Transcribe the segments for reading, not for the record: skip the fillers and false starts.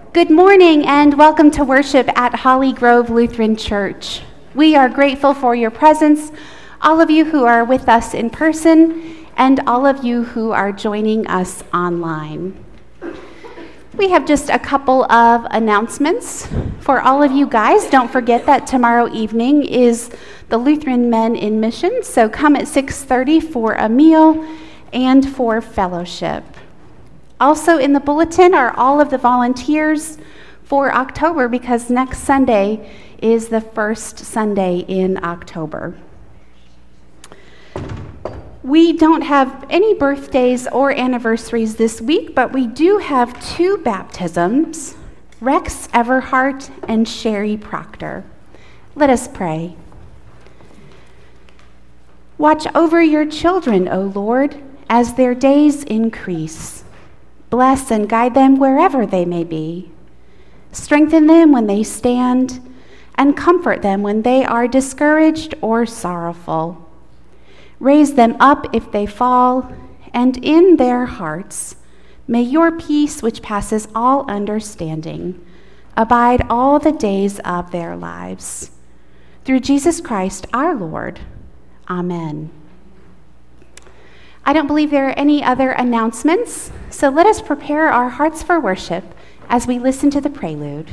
Good morning and welcome to worship at Holly Grove Lutheran Church. We are grateful for your presence, all of you who are with us in person and all of you who are joining us online. We have just a couple of announcements for all of you guys. Don't forget that tomorrow evening is the Lutheran Men in Mission, so come at 6:30 for a meal and for fellowship. Also in the bulletin are all of the volunteers for October, because next Sunday is the first Sunday in October. We don't have any birthdays or anniversaries this week, but we do have two baptisms, Rex Everhart and Sherry Proctor. Let us pray. Watch over your children, O Lord, as their days increase. Bless and guide them wherever they may be. Strengthen them when they stand, and comfort them when they are discouraged or sorrowful. Raise them up if they fall, and in their hearts may your peace, which passes all understanding, abide all the days of their lives. Through Jesus Christ our Lord. Amen. I don't believe there are any other announcements, so let us prepare our hearts for worship as we listen to the prelude.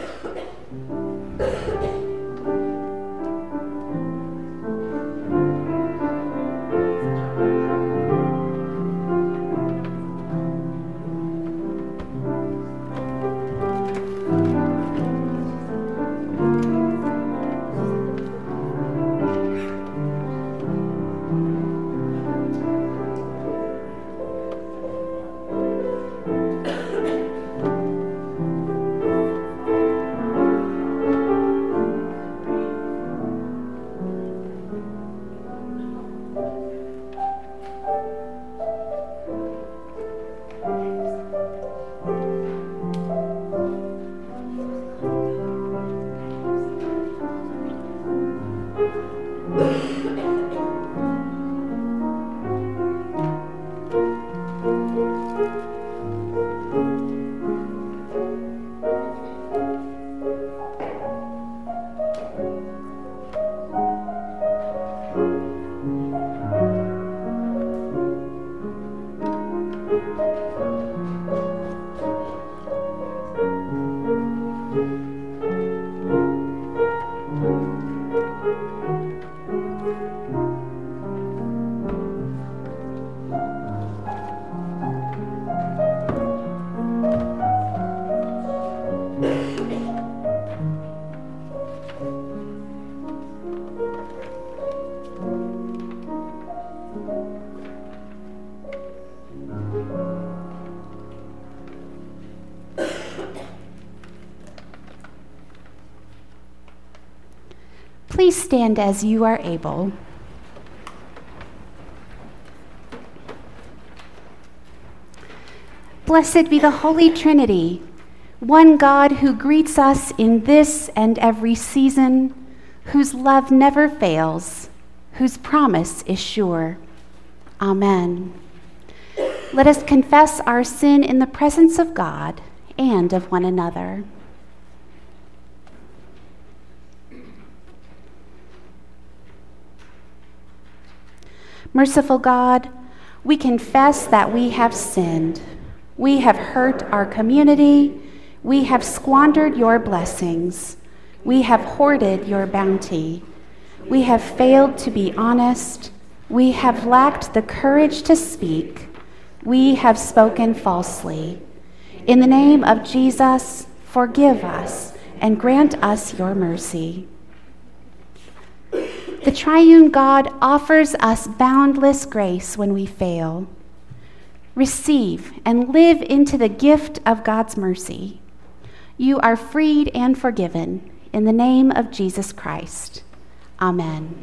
Please stand as you are able. Blessed be the Holy Trinity, one God who greets us in this and every season, whose love never fails, whose promise is sure. Amen. Let us confess our sin in the presence of God and of one another. Merciful God, we confess that we have sinned. We have hurt our community. We have squandered your blessings. We have hoarded your bounty. We have failed to be honest. We have lacked the courage to speak. We have spoken falsely. In the name of Jesus, forgive us and grant us your mercy. The triune God offers us boundless grace when we fail. Receive and live into the gift of God's mercy. You are freed and forgiven in the name of Jesus Christ. Amen.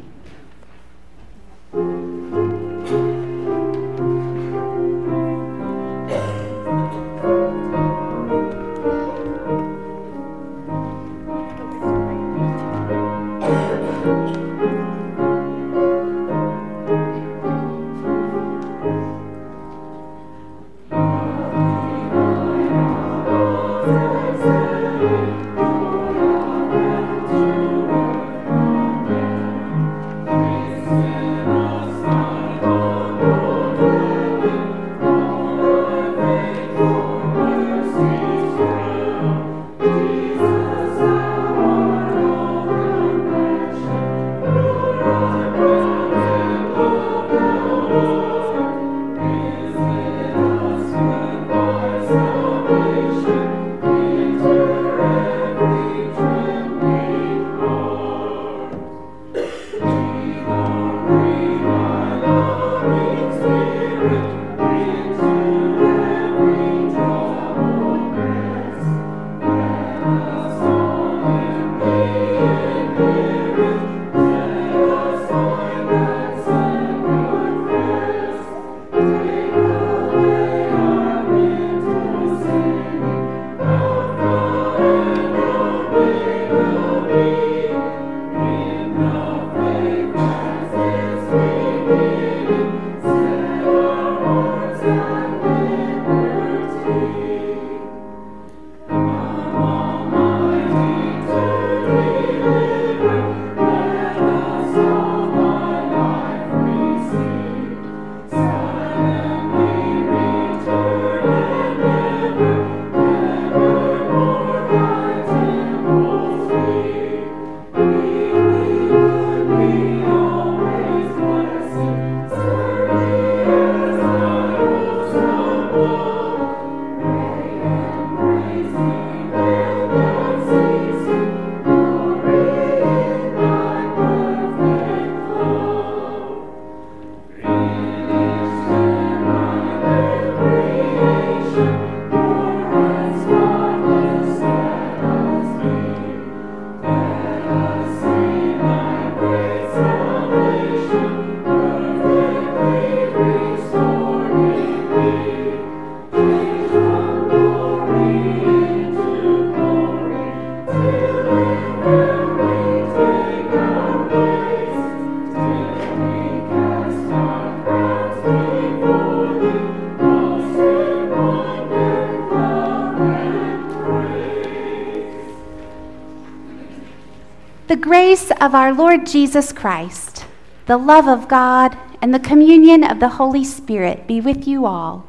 The grace of our Lord Jesus Christ, the love of God, and the communion of the Holy Spirit be with you all.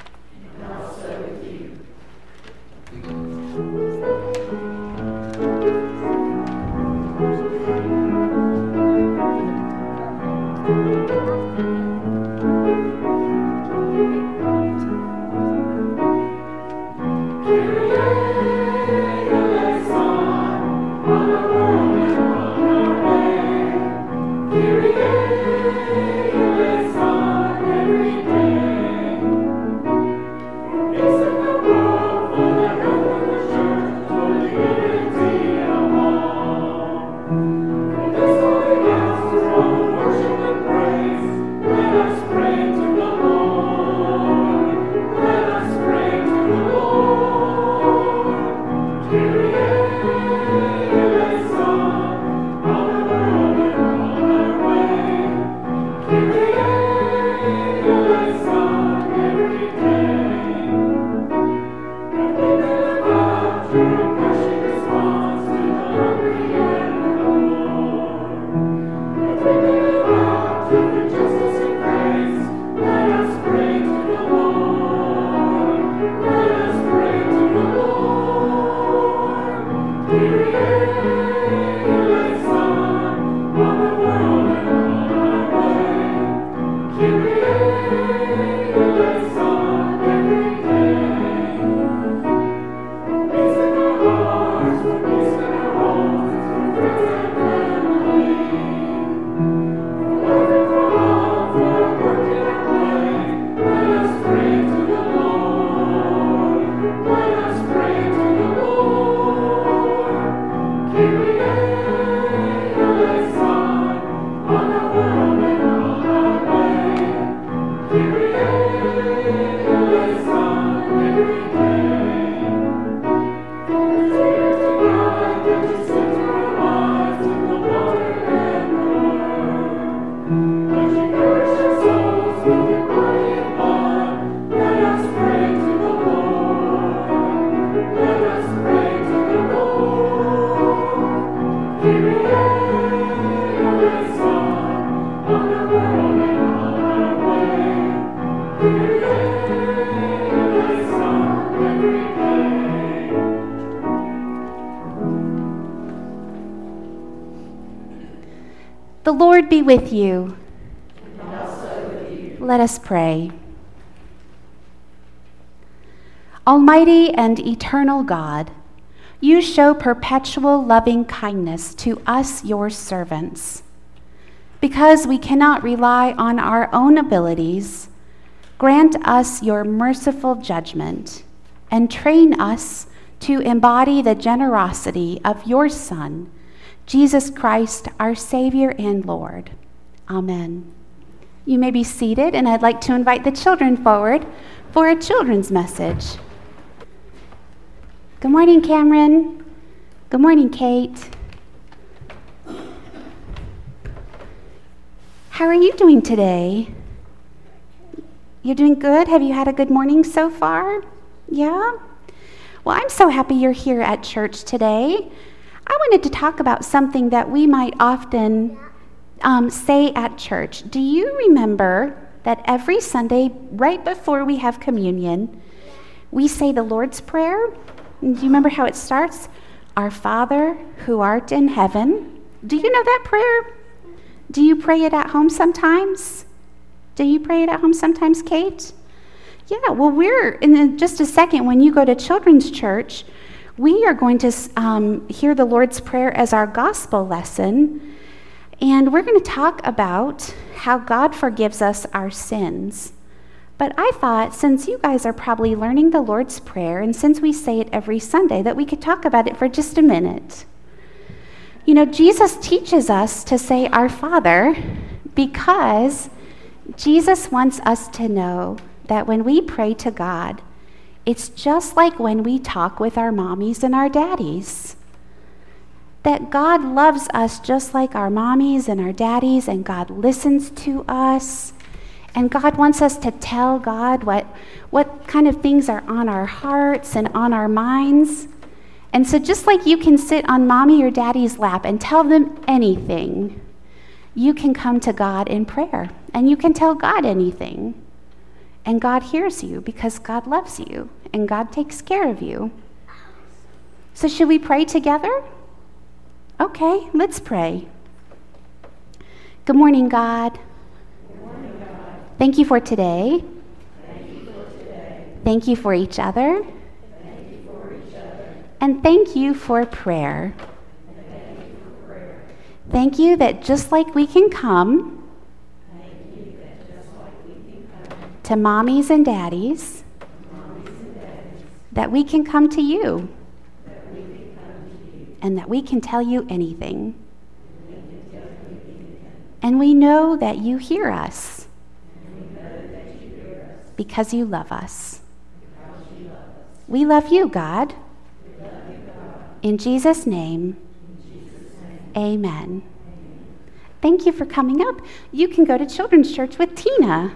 And also with you. The Lord be with you. And also with you. Let us pray. Almighty and eternal God, you show perpetual loving kindness to us, your servants. Because we cannot rely on our own abilities, grant us your merciful judgment and train us to embody the generosity of your Son, Jesus Christ, our Savior and Lord. Amen. You may be seated, and I'd like to invite the children forward for a children's message. Good morning, Cameron. Good morning, Kate. How are you doing today? You're doing good? Have you had a good morning so far? Yeah? Well, I'm so happy you're here at church today. I wanted to talk about something that we might often say at church. Do you remember that every Sunday, right before we have communion, we say the Lord's Prayer? And do you remember how it starts? Our Father, who art in heaven. Do you know that prayer? Do you pray it at home sometimes? Do you pray it at home sometimes, Kate? Yeah, well, we're, in just a second, when you go to children's church, we are going to hear the Lord's Prayer as our gospel lesson, and we're going to talk about how God forgives us our sins. But I thought, since you guys are probably learning the Lord's Prayer, and since we say it every Sunday, that we could talk about it for just a minute. You know, Jesus teaches us to say our Father because Jesus wants us to know that when we pray to God, it's just like when we talk with our mommies and our daddies. That God loves us just like our mommies and our daddies, and God listens to us. And God wants us to tell God what kind of things are on our hearts and on our minds. And so just like you can sit on mommy or daddy's lap and tell them anything, you can come to God in prayer and you can tell God anything. And God hears you because God loves you and God takes care of you. So should we pray together? Okay, let's pray. Good morning, God. Thank you for today. Thank you for each other. And thank you for prayer. Thank you that just like we can come to mommies and daddies, that we can come to you. And that we can tell you anything. And we know that you hear us. Because you love us. We love you, God. In Jesus' name, amen. Thank you for coming up. You can go to children's church with Tina.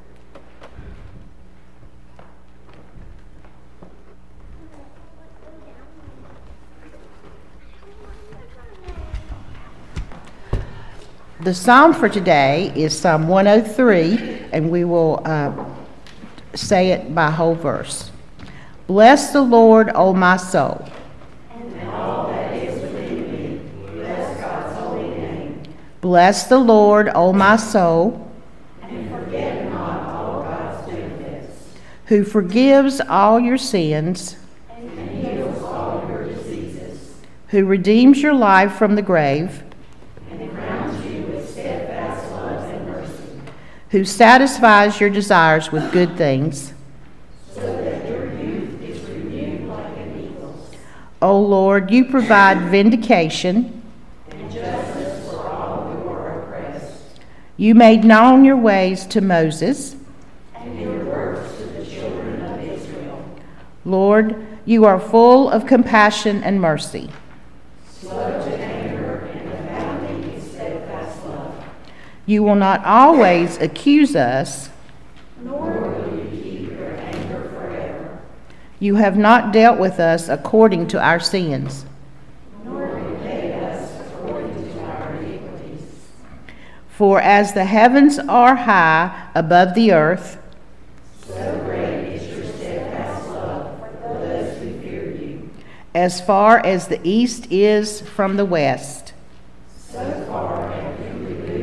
The psalm for today is Psalm 103, and we will say it by whole verse. Bless the Lord, O my soul. And all that is within me, bless God's holy name. Bless the Lord, O my soul. And forget not all God's benefits. Who forgives all your sins. And heals all your diseases. Who redeems your life from the grave. And crowns you with steadfast love and mercy. Who satisfies your desires with good things. So that your youth is renewed like an eagle's. O Lord, you provide vindication. And justice for all who are oppressed. You made known your ways to Moses. And your works to the children of Israel. Lord, you are full of compassion and mercy. Slow to anger and abounding in steadfast love. You will not always accuse us. Nor will you keep your anger forever. You have not dealt with us according to our sins. Nor repay us according to our iniquities. For as the heavens are high above the earth, So great is your steadfast love for those who fear you. as far as the east is from the west, So far have you removed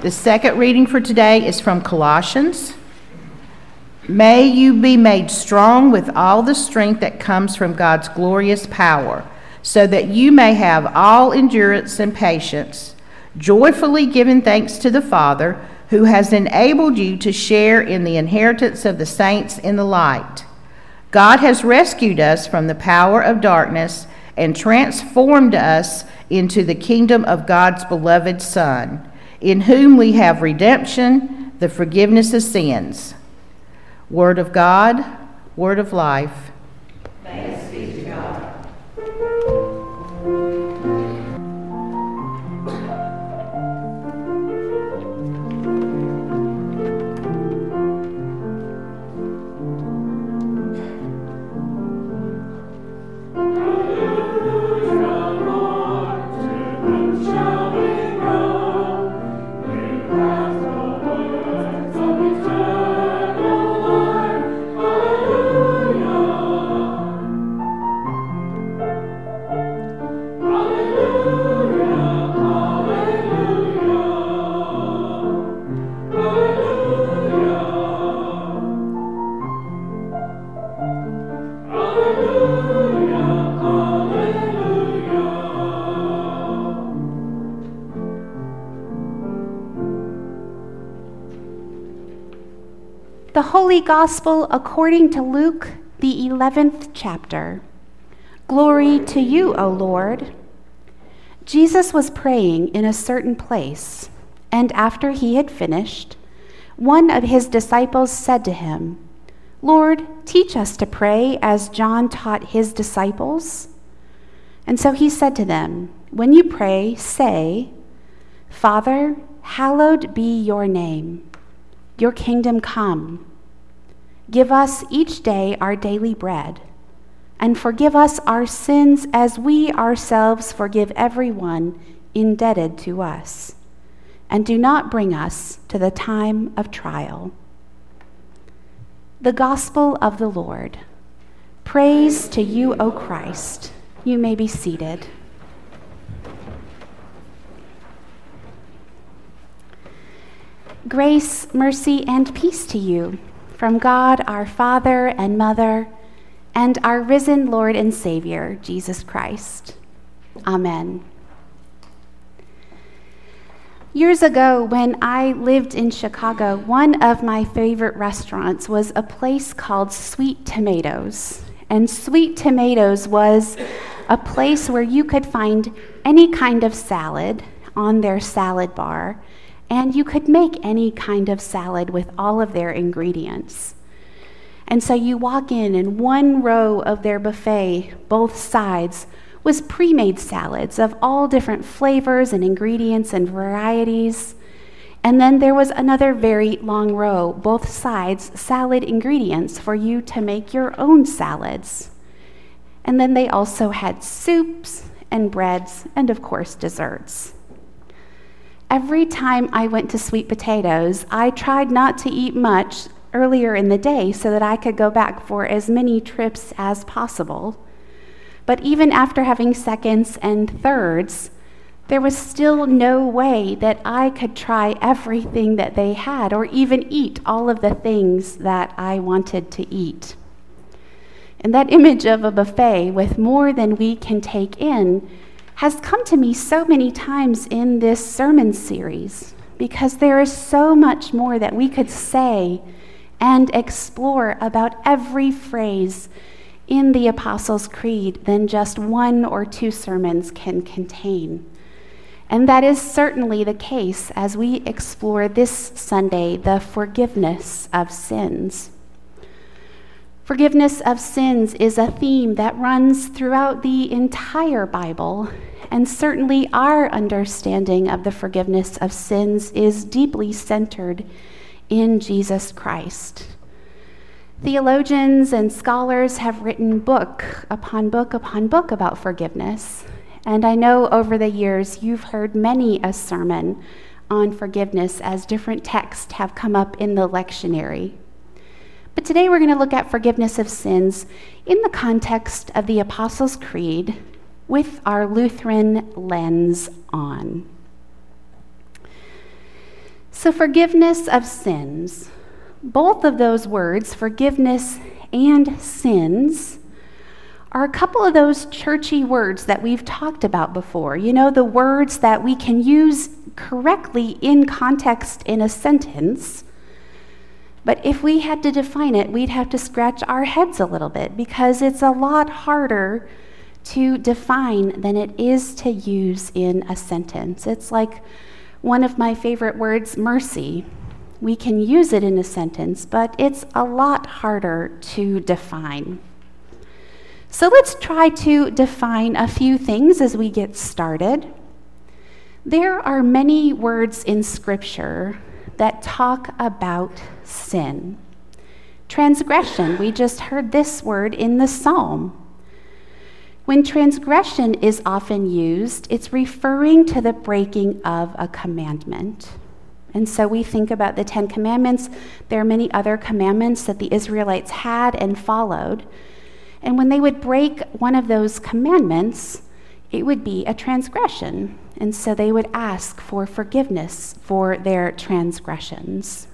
The second reading for today is from Colossians. May you be made strong with all the strength that comes from God's glorious power, so that you may have all endurance and patience, joyfully giving thanks to the Father, who has enabled you to share in the inheritance of the saints in the light. God has rescued us from the power of darkness and transformed us into the kingdom of God's beloved Son, in whom we have redemption, the forgiveness of sins. Word of God, word of life. Thanks be to God. The Holy Gospel according to Luke, the 11th chapter. Glory to you, O Lord. Jesus was praying in a certain place, and after he had finished, one of his disciples said to him, Lord, teach us to pray as John taught his disciples. And so he said to them, when you pray, say, Father, hallowed be your name. Your kingdom come. Give us each day our daily bread, and forgive us our sins as we ourselves forgive everyone indebted to us. And do not bring us to the time of trial. The Gospel of the Lord. Praise to you, O Christ. You may be seated. Grace, mercy, and peace to you from God our Father and Mother, and our risen Lord and Savior, Jesus Christ. Amen. Years ago, when I lived in Chicago, one of my favorite restaurants was a place called Sweet Tomatoes. And Sweet Tomatoes was a place where you could find any kind of salad on their salad bar, and you could make any kind of salad with all of their ingredients. And so you walk in, and one row of their buffet, both sides, was pre-made salads of all different flavors and ingredients and varieties. And then there was another very long row, both sides, salad ingredients for you to make your own salads. And then they also had soups and breads and, of course, desserts. Every time I went to Sweet Potatoes, I tried not to eat much earlier in the day so that I could go back for as many trips as possible. But even after having seconds and thirds, there was still no way that I could try everything that they had or even eat all of the things that I wanted to eat. And that image of a buffet with more than we can take in has come to me so many times in this sermon series, because there is so much more that we could say and explore about every phrase in the Apostles' Creed than just one or two sermons can contain. And that is certainly the case as we explore this Sunday the forgiveness of sins. Forgiveness of sins is a theme that runs throughout the entire Bible, and certainly our understanding of the forgiveness of sins is deeply centered in Jesus Christ. Theologians and scholars have written book upon book upon book about forgiveness, and I know over the years you've heard many a sermon on forgiveness as different texts have come up in the lectionary. But today we're going to look at forgiveness of sins in the context of the Apostles' Creed with our Lutheran lens on. So forgiveness of sins, both of those words, forgiveness and sins, are a couple of those churchy words that we've talked about before. You know, the words that we can use correctly in context in a sentence, but if we had to define it, we'd have to scratch our heads a little bit because it's a lot harder to define than it is to use in a sentence. It's like one of my favorite words, mercy. We can use it in a sentence, but it's a lot harder to define. So let's try to define a few things as we get started. There are many words in Scripture that talk about sin. Transgression, we just heard this word in the Psalm. When transgression is often used, it's referring to the breaking of a commandment. And so we think about the 10 Commandments. There are many other commandments that the Israelites had and followed. And when they would break one of those commandments, it would be a transgression. And so they would ask for forgiveness for their transgressions.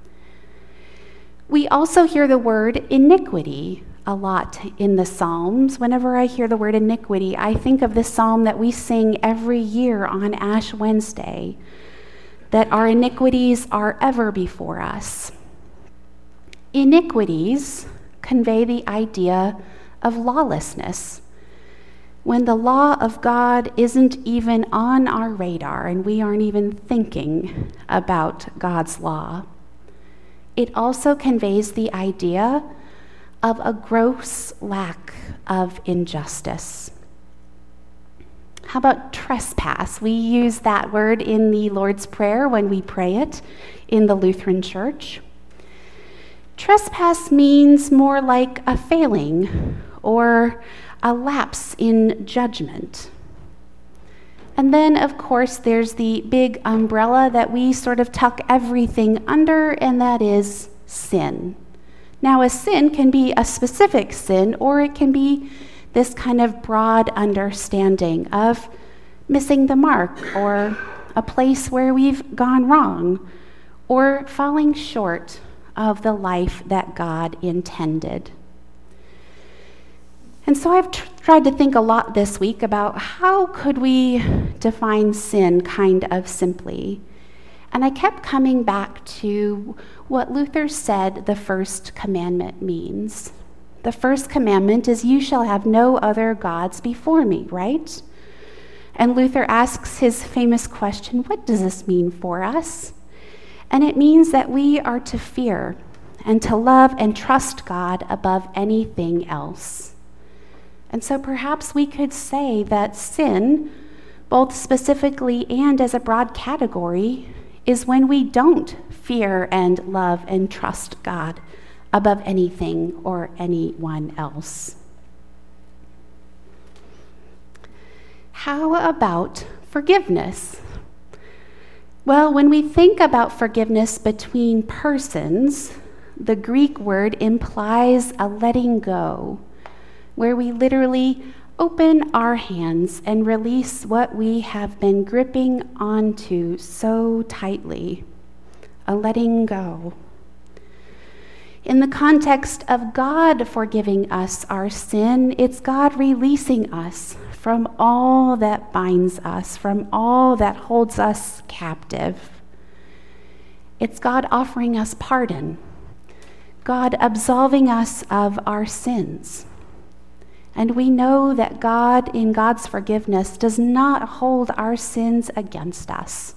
We also hear the word iniquity a lot in the Psalms. Whenever I hear the word iniquity, I think of the psalm that we sing every year on Ash Wednesday, that our iniquities are ever before us. Iniquities convey the idea of lawlessness, when the law of God isn't even on our radar and we aren't even thinking about God's law. It also conveys the idea of a gross lack of injustice. How about trespass? We use that word in the Lord's Prayer when we pray it in the Lutheran Church. Trespass means more like a failing or a lapse in judgment. And then, of course, there's the big umbrella that we sort of tuck everything under, and that is sin. Now, a sin can be a specific sin, or it can be this kind of broad understanding of missing the mark, or a place where we've gone wrong, or falling short of the life that God intended. And so I've tried to think a lot this week about how could we define sin kind of simply. And I kept coming back to what Luther said the first commandment means. The first commandment is, "You shall have no other gods before me," right? And Luther asks his famous question, what does this mean for us? And it means that we are to fear and to love and trust God above anything else. And so perhaps we could say that sin, both specifically and as a broad category, is when we don't fear and love and trust God above anything or anyone else. How about forgiveness? Well, when we think about forgiveness between persons, the Greek word implies a letting go, where we literally open our hands and release what we have been gripping onto so tightly, a letting go. In the context of God forgiving us our sin, it's God releasing us from all that binds us, from all that holds us captive. It's God offering us pardon, God absolving us of our sins. And we know that God, in God's forgiveness, does not hold our sins against us.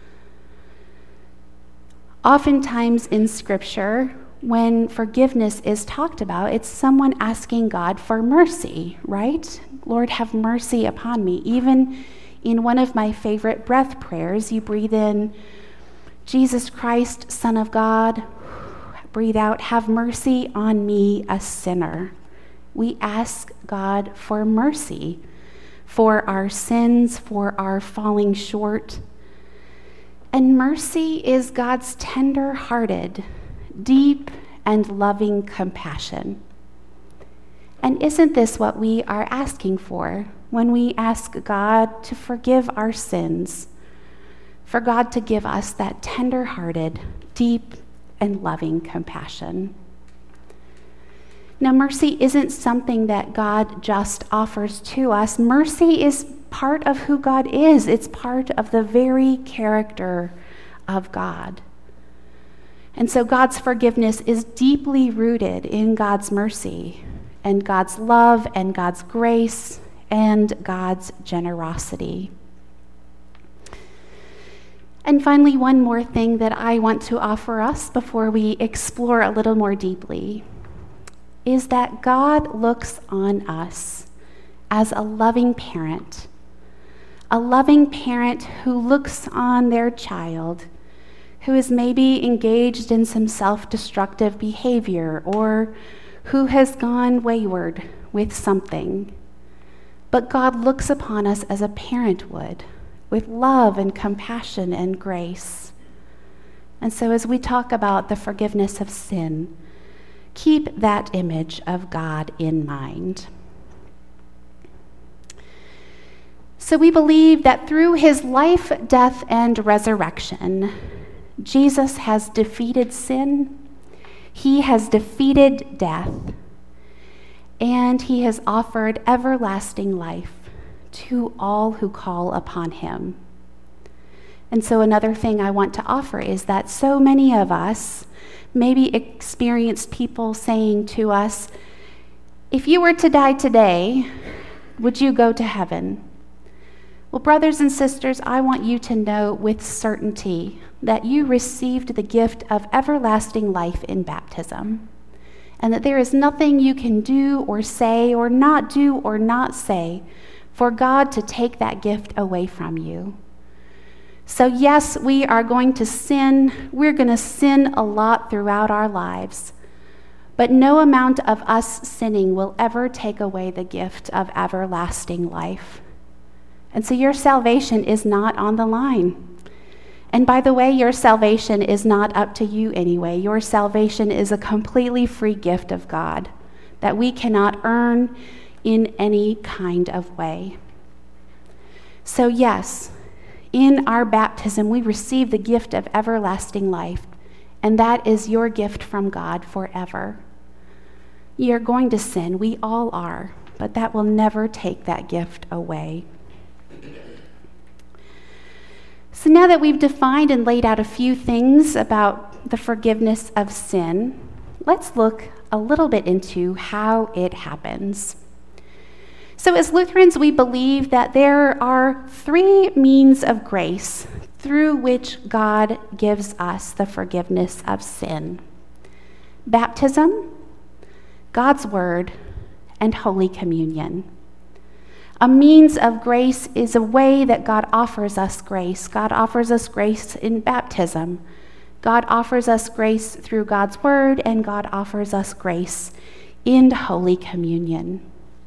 Oftentimes in Scripture, when forgiveness is talked about, it's someone asking God for mercy, right? Lord, have mercy upon me. Even in one of my favorite breath prayers, you breathe in, Jesus Christ, Son of God. Breathe out, have mercy on me, a sinner. We ask God for mercy for our sins, for our falling short. And mercy is God's tender-hearted, deep and loving compassion. And isn't this what we are asking for when we ask God to forgive our sins, for God to give us that tender-hearted, deep, and loving compassion. Now, mercy isn't something that God just offers to us. Mercy is part of who God is. It's part of the very character of God. And so God's forgiveness is deeply rooted in God's mercy and God's love and God's grace and God's generosity. And finally, one more thing that I want to offer us before we explore a little more deeply is that God looks on us as a loving parent who looks on their child who is maybe engaged in some self-destructive behavior or who has gone wayward with something. But God looks upon us as a parent would, with love and compassion and grace. And so as we talk about the forgiveness of sin, keep that image of God in mind. So we believe that through his life, death, and resurrection, Jesus has defeated sin, he has defeated death, and he has offered everlasting life to all who call upon him. And so another thing I want to offer is that so many of us maybe experienced people saying to us, if you were to die today, would you go to heaven? Well, brothers and sisters, I want you to know with certainty that you received the gift of everlasting life in baptism, and that there is nothing you can do or say or not do or not say for God to take that gift away from you. So yes, we are going to sin. We're going to sin a lot throughout our lives, but no amount of us sinning will ever take away the gift of everlasting life. And so your salvation is not on the line. And by the way, your salvation is not up to you anyway. Your salvation is a completely free gift of God that we cannot earn in any kind of way. So yes, in our baptism, we receive the gift of everlasting life, and that is your gift from God forever. You're going to sin, we all are, but that will never take that gift away. So now that we've defined and laid out a few things about the forgiveness of sin, let's look a little bit into how it happens. So as Lutherans, we believe that there are three means of grace through which God gives us the forgiveness of sin: baptism, God's word, and Holy Communion. A means of grace is a way that God offers us grace. God offers us grace in baptism. God offers us grace through God's word, and God offers us grace in Holy Communion.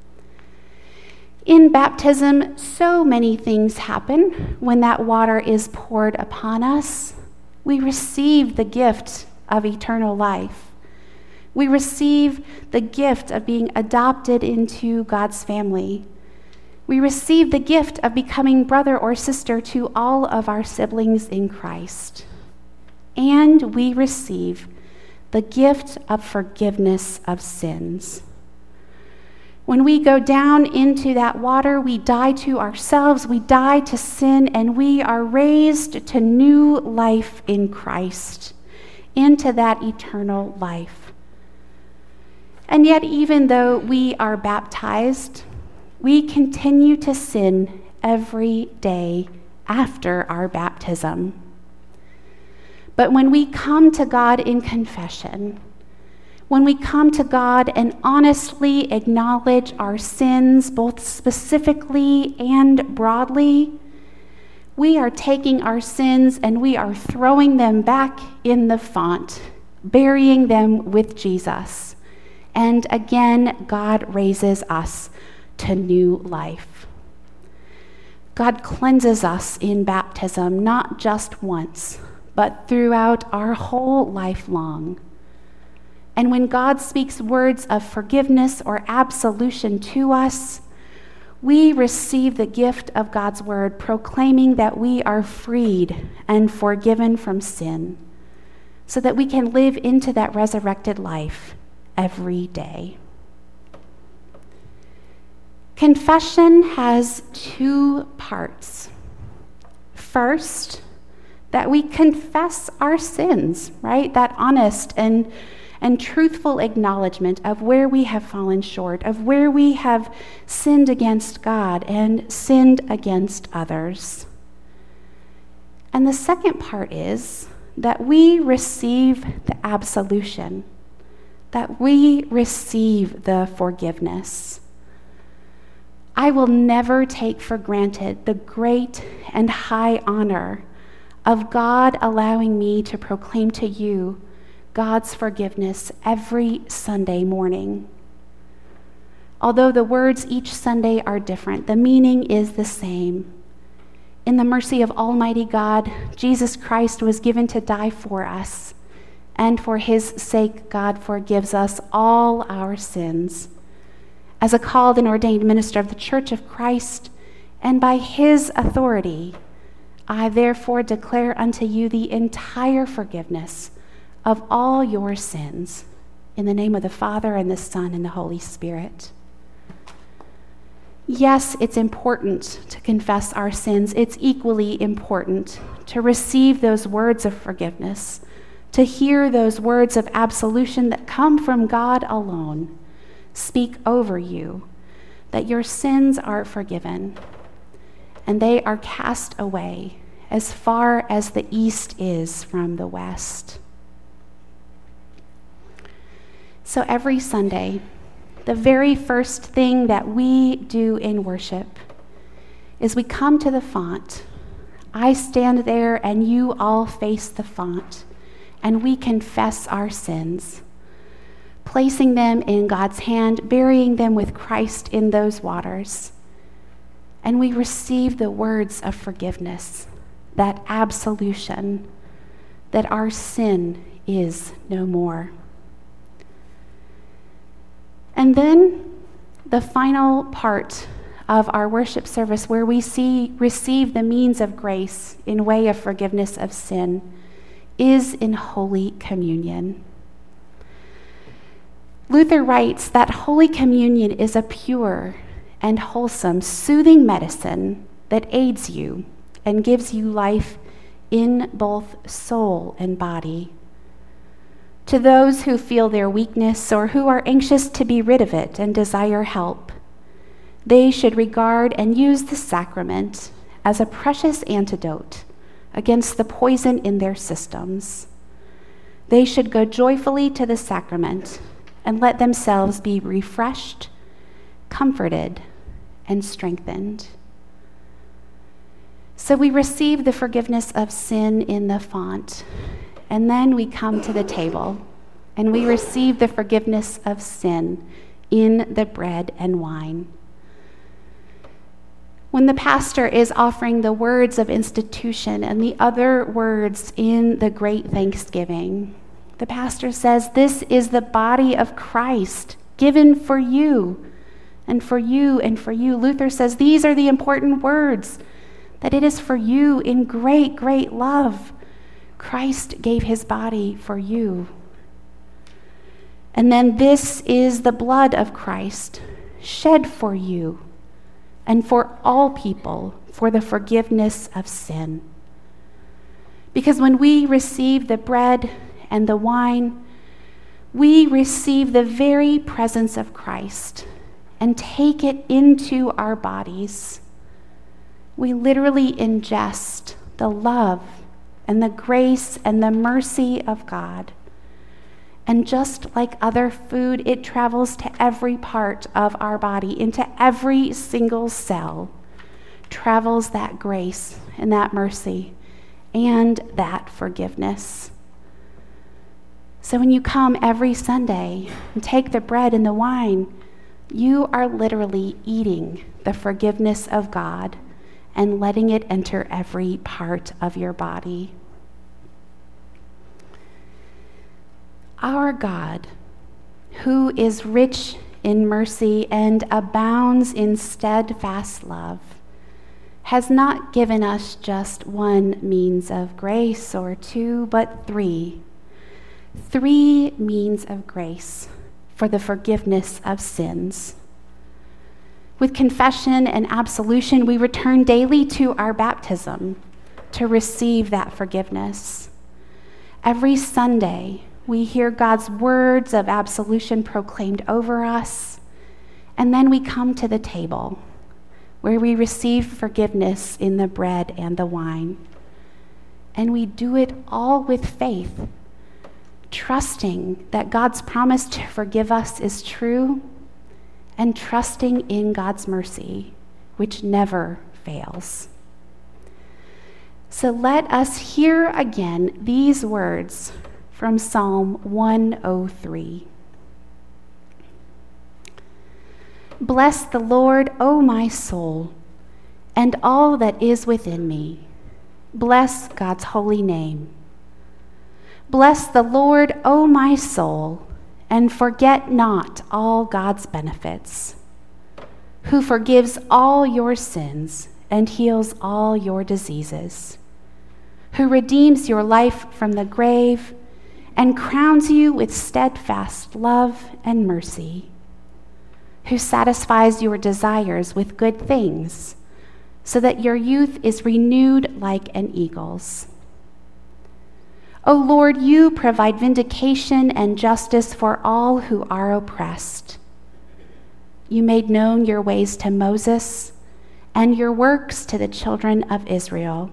In baptism, so many things happen when that water is poured upon us. We receive the gift of eternal life. We receive the gift of being adopted into God's family. We receive the gift of becoming brother or sister to all of our siblings in Christ. And we receive the gift of forgiveness of sins. When we go down into that water, we die to ourselves, we die to sin, and we are raised to new life in Christ, into that eternal life. And yet, even though we are baptized, we continue to sin every day after our baptism. But when we come to God in confession, when we come to God and honestly acknowledge our sins, both specifically and broadly, we are taking our sins and we are throwing them back in the font, burying them with Jesus. And again, God raises us to new life. God cleanses us in baptism, not just once, but throughout our whole life long. And when God speaks words of forgiveness or absolution to us, we receive the gift of God's word, proclaiming that we are freed and forgiven from sin, so that we can live into that resurrected life every day. Confession has two parts. First, that we confess our sins, right? That honest and truthful acknowledgement of where we have fallen short, of where we have sinned against God and sinned against others. And the second part is that we receive the absolution, that we receive the forgiveness. I will never take for granted the great and high honor of God allowing me to proclaim to you God's forgiveness every Sunday morning. Although the words each Sunday are different, the meaning is the same. In the mercy of Almighty God, Jesus Christ was given to die for us, and for his sake, God forgives us all our sins. As a called and ordained minister of the Church of Christ, and by his authority, I therefore declare unto you the entire forgiveness of all your sins, in the name of the Father, and the Son, and the Holy Spirit. Yes, it's important to confess our sins. It's equally important to receive those words of forgiveness, to hear those words of absolution that come from God alone speak over you, that your sins are forgiven, and they are cast away as far as the east is from the west. So every Sunday, the very first thing that we do in worship is we come to the font. I stand there and you all face the font, and we confess our sins, placing them in God's hand, burying them with Christ in those waters. And we receive the words of forgiveness, that absolution, that our sin is no more. And then the final part of our worship service, where we receive the means of grace in way of forgiveness of sin, is in Holy Communion. Luther writes that Holy Communion is a pure and wholesome, soothing medicine that aids you and gives you life in both soul and body. To those who feel their weakness or who are anxious to be rid of it and desire help, they should regard and use the sacrament as a precious antidote against the poison in their systems. They should go joyfully to the sacrament and let themselves be refreshed, comforted, and strengthened. So we receive the forgiveness of sin in the font, and then we come to the table, and we receive the forgiveness of sin in the bread and wine. When the pastor is offering the words of institution and the other words in the great thanksgiving, the pastor says, "This is the body of Christ given for you and for you and for you." Luther says these are the important words, that it is for you in great, great love. Christ gave his body for you. And then this is the blood of Christ shed for you and for all people for the forgiveness of sin. Because when we receive the bread and the wine, we receive the very presence of Christ and take it into our bodies. We literally ingest the love and the grace and the mercy of God. And just like other food, it travels to every part of our body, into every single cell, travels that grace and that mercy and that forgiveness. So when you come every Sunday and take the bread and the wine, you are literally eating the forgiveness of God and letting it enter every part of your body. Our God, who is rich in mercy and abounds in steadfast love, has not given us just one means of grace or two, but three. 3 means of grace for the forgiveness of sins. With confession and absolution, we return daily to our baptism to receive that forgiveness. Every Sunday, we hear God's words of absolution proclaimed over us, and then we come to the table where we receive forgiveness in the bread and the wine. And we do it all with faith, trusting that God's promise to forgive us is true, and trusting in God's mercy, which never fails. So let us hear again these words from Psalm 103. Bless the Lord, O my soul, and all that is within me. Bless God's holy name. Bless the Lord, O my soul, and forget not all God's benefits, who forgives all your sins and heals all your diseases, who redeems your life from the grave and crowns you with steadfast love and mercy, who satisfies your desires with good things, so that your youth is renewed like an eagle's. O Lord, you provide vindication and justice for all who are oppressed. You made known your ways to Moses and your works to the children of Israel.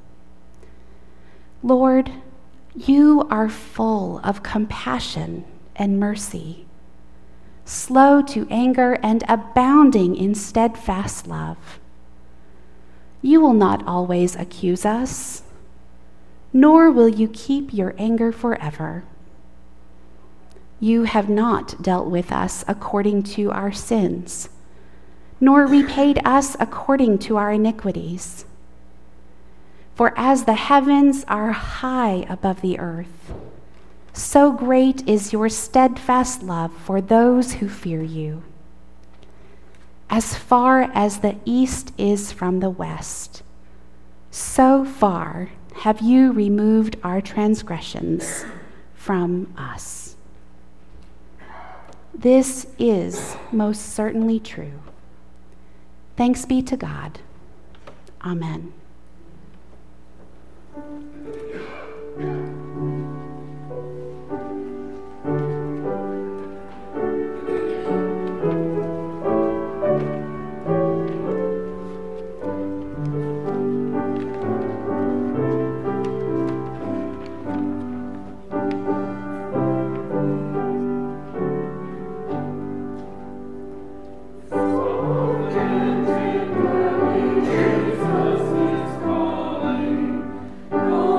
Lord, you are full of compassion and mercy, slow to anger and abounding in steadfast love. You will not always accuse us, nor will you keep your anger forever. You have not dealt with us according to our sins, nor repaid us according to our iniquities. For as the heavens are high above the earth, so great is your steadfast love for those who fear you. As far as the east is from the west, so far have you removed our transgressions from us. This is most certainly true. Thanks be to God. Amen. Oh,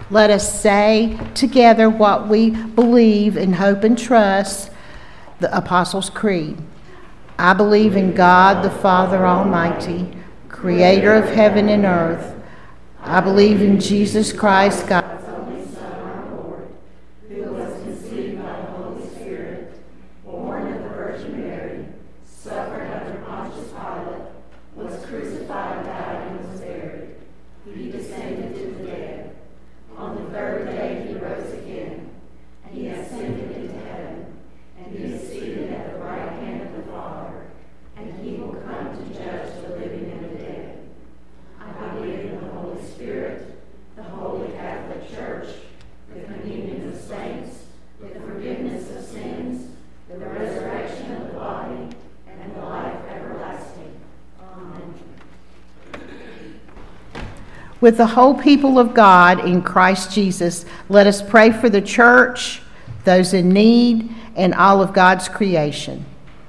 Let us say together what we believe and hope and trust, the Apostles' Creed. I believe in God, the Father Almighty, creator of heaven and earth. I believe in Jesus Christ, God's only Son, our Lord, who was conceived by the Holy Spirit, born of the Virgin Mary, suffered under Pontius Pilate, was crucified, died, and was buried. He descended to the dead. On the third day he rose again. He ascended into heaven, and he is seated at the right hand of the Father, and he will come to judge the living and the dead. I believe in the Holy Spirit, the Holy Catholic Church, the communion of saints, the forgiveness of sins, the resurrection of the body, and the life everlasting. Amen. With the whole people of God in Christ Jesus, let us pray for the church, those in need, and all of God's creation.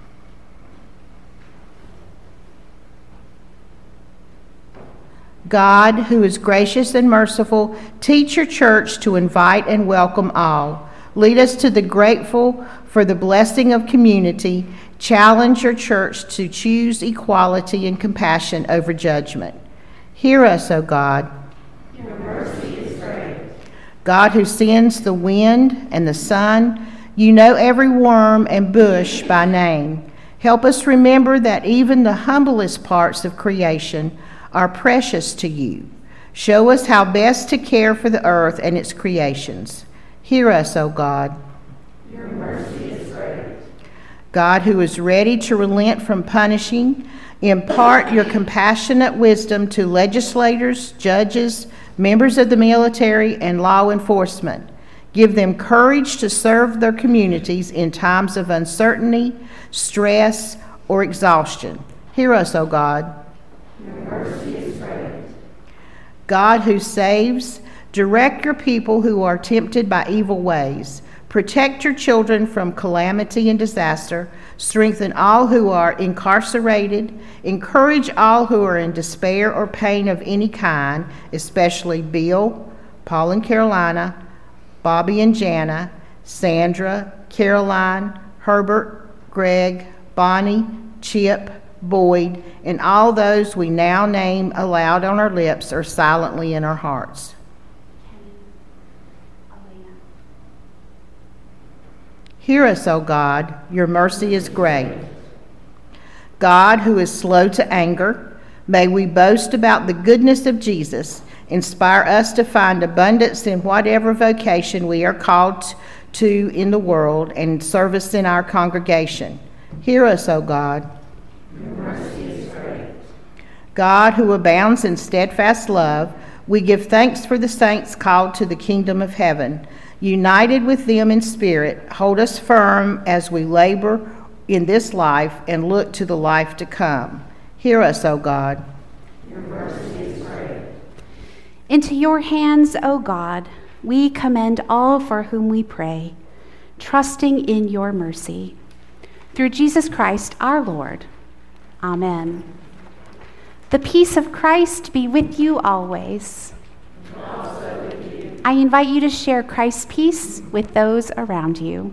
God, who is gracious and merciful, teach your church to invite and welcome all. Lead us to the grateful for the blessing of community. Challenge your church to choose equality and compassion over judgment. Hear us, O God. Your mercy is great. God, who sends the wind and the sun, you know every worm and bush by name. Help us remember that even the humblest parts of creation are precious to you. Show us how best to care for the earth and its creations. Hear us, O God. Your mercy is great. God, who is ready to relent from punishing, impart your compassionate wisdom to legislators, judges, members of the military, and law enforcement. Give them courage to serve their communities in times of uncertainty, stress, or exhaustion. Hear us, O God. Your mercy is great. God, who saves, direct your people who are tempted by evil ways. Protect your children from calamity and disaster. Strengthen all who are incarcerated. Encourage all who are in despair or pain of any kind, especially Bill, Paul and Carolina, Bobby and Jana, Sandra, Caroline, Herbert, Greg, Bonnie, Chip, Boyd, and all those we now name aloud on our lips or silently in our hearts. Hear us, O God, your mercy is great. God, who is slow to anger, may we boast about the goodness of Jesus. Inspire us to find abundance in whatever vocation we are called to in the world and service in our congregation. Hear us, O God. Your mercy is great. God, who abounds in steadfast love, we give thanks for the saints called to the kingdom of heaven. United with them in spirit, hold us firm as we labor in this life and look to the life to come. Hear us, O God. Your mercy is great. Into your hands, O God, we commend all for whom we pray, trusting in your mercy. Through Jesus Christ our Lord. Amen. The peace of Christ be with you always. And also with you. I invite you to share Christ's peace with those around you.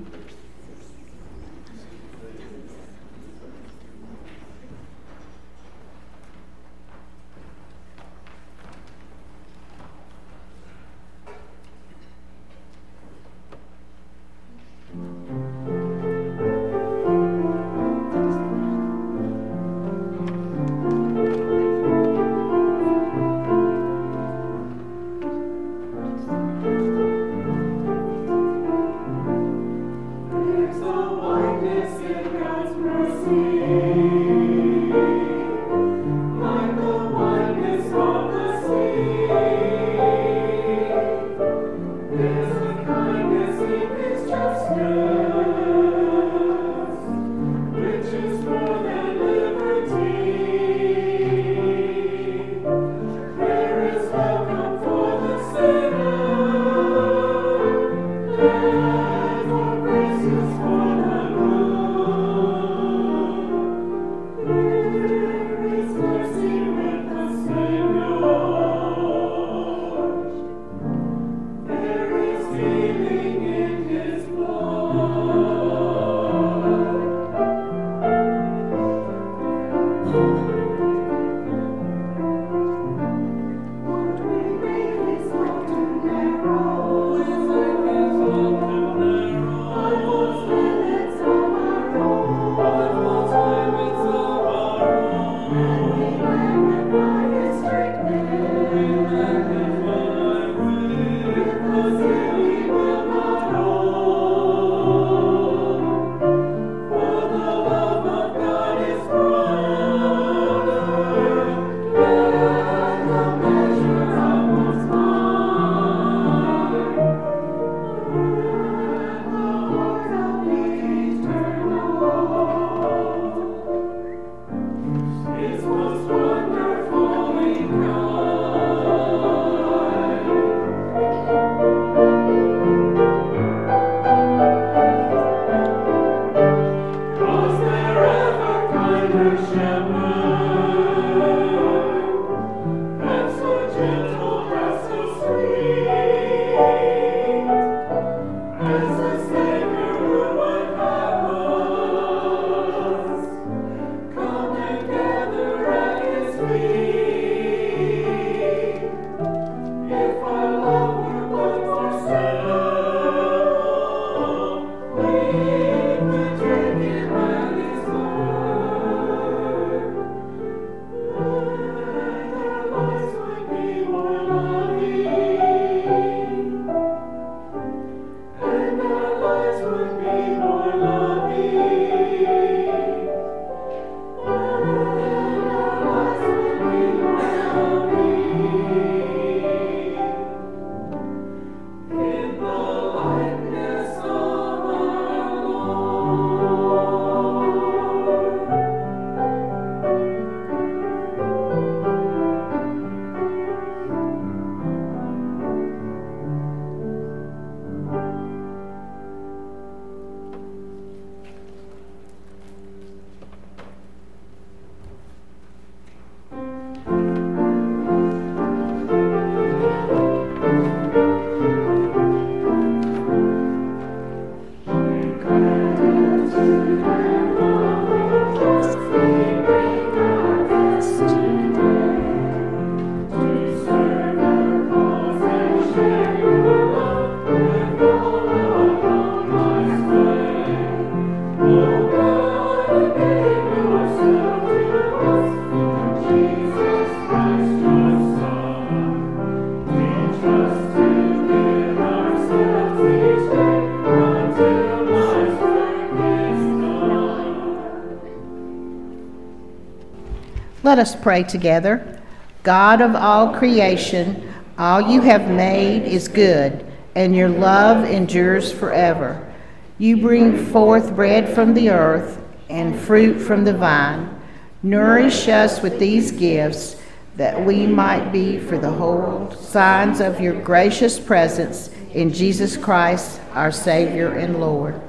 Let us pray together. God of all creation, all you have made is good, and your love endures forever. You bring forth bread from the earth and fruit from the vine. Nourish us with these gifts, that we might be for the whole signs of your gracious presence in Jesus Christ, our Savior and Lord.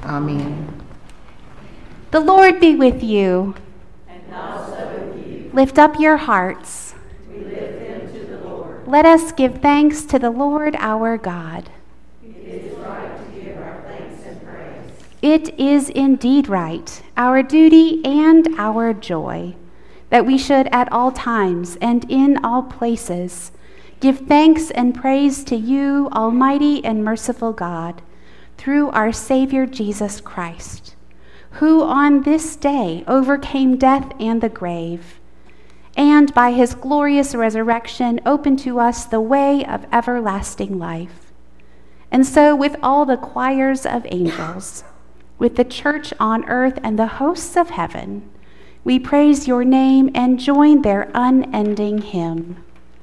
Amen. The Lord be with you. And also with you. Lift up your hearts. We lift them to the Lord. Let us give thanks to the Lord our God. It is right to give our thanks and praise. It is indeed right, our duty and our joy, that we should at all times and in all places give thanks and praise to you, Almighty and merciful God, through our Savior Jesus Christ, who on this day overcame death and the grave, and by his glorious resurrection opened to us the way of everlasting life. And so with all the choirs of angels, with the church on earth and the hosts of heaven, we praise your name and join their unending hymn.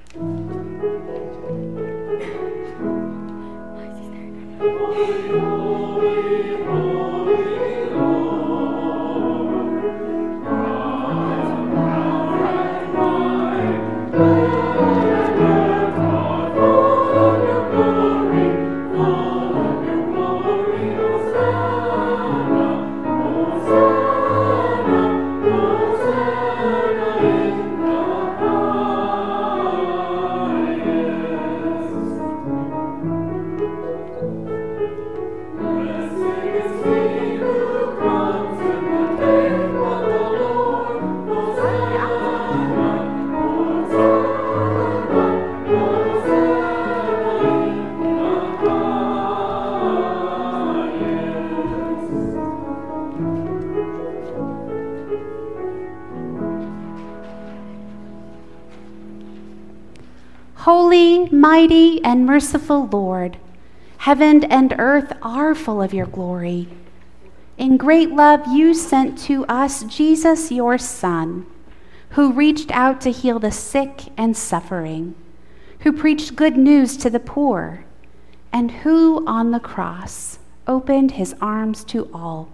Holy, mighty, and merciful Lord, heaven and earth are full of your glory. In great love you sent to us Jesus, your Son, who reached out to heal the sick and suffering, who preached good news to the poor, and who on the cross opened his arms to all.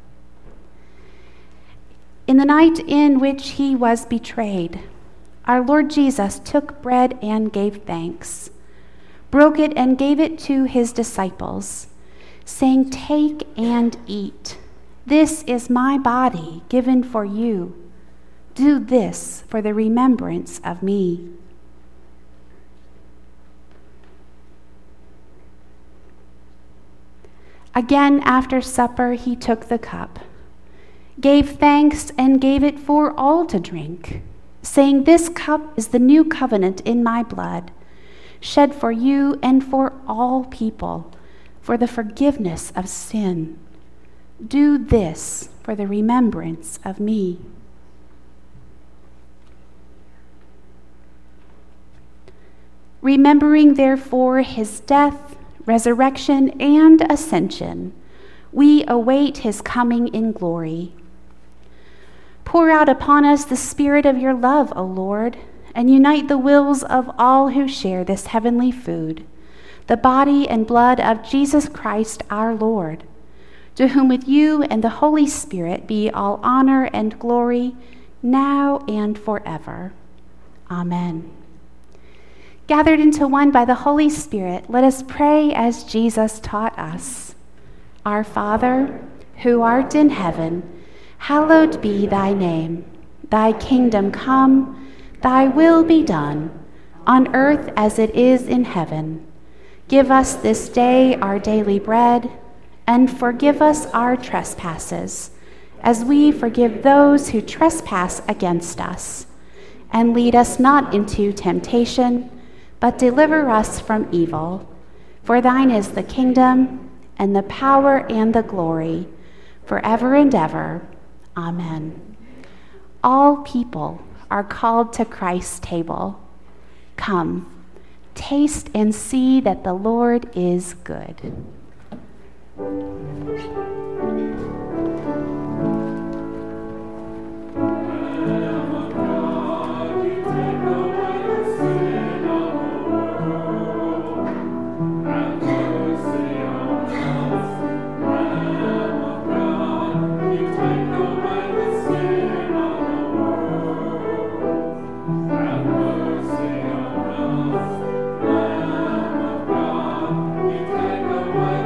In the night in which he was betrayed, our Lord Jesus took bread and gave thanks, broke it and gave it to his disciples, saying, "Take and eat. This is my body given for you. Do this for the remembrance of me." Again, after supper, he took the cup, gave thanks, and gave it for all to drink, saying, "This cup is the new covenant in my blood, shed for you and for all people, for the forgiveness of sin. Do this for the remembrance of me." Remembering, therefore, his death, resurrection, and ascension, we await his coming in glory. Pour out upon us the spirit of your love, O Lord, and unite the wills of all who share this heavenly food, the body and blood of Jesus Christ our Lord, to whom with you and the Holy Spirit be all honor and glory, now and forever. Amen. Gathered into one by the Holy Spirit, let us pray as Jesus taught us. Our Father, who art in heaven, hallowed be thy name. Thy kingdom come, thy will be done, on earth as it is in heaven. Give us this day our daily bread, and forgive us our trespasses, as we forgive those who trespass against us. And lead us not into temptation, but deliver us from evil. For thine is the kingdom, and the power, and the glory, forever and ever. Amen. All people are called to Christ's table. Come, taste and see that the Lord is good. Away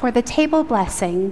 for the table blessing.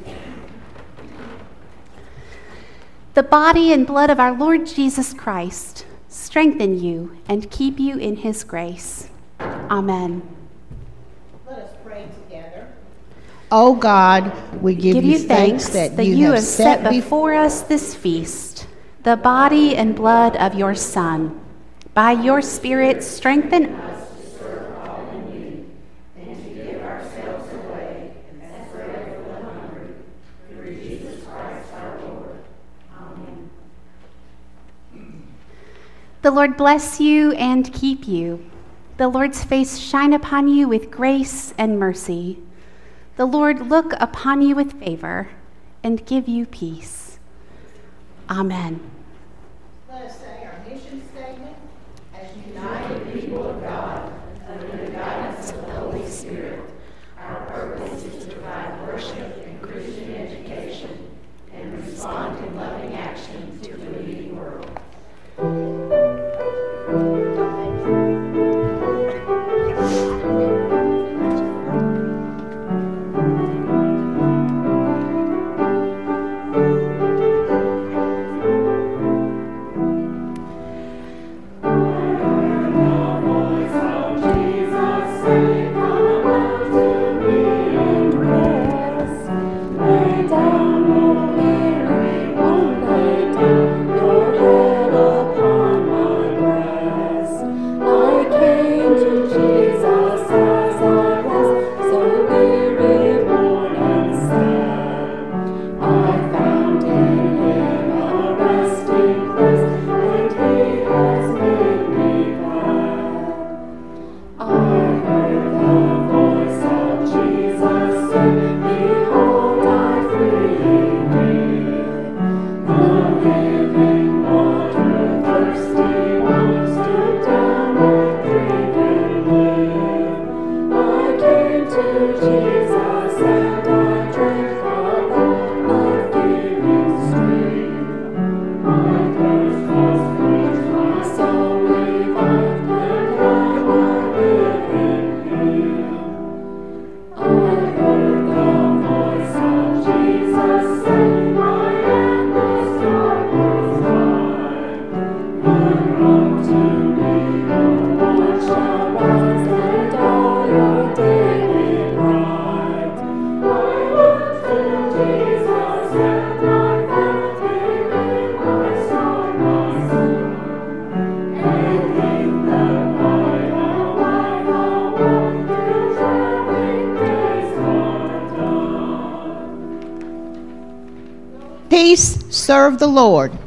The body and blood of our Lord Jesus Christ strengthen you and keep you in his grace. Amen. Let us pray together. O God, we give you thanks that you have set before us this feast, the body and blood of your Son. By your Spirit, strengthen us to serve all in need and to give ourselves away as bread for the hungry. Through Jesus Christ our Lord. Amen. The Lord bless you and keep you. The Lord's face shine upon you with grace and mercy. The Lord look upon you with favor and give you peace. Amen. Let us say our mission statement as United people of God, under the guidance of the Holy Spirit. Our purpose is to provide worship and Christian education and respond in loving action to the needy world. Peace, serve the Lord.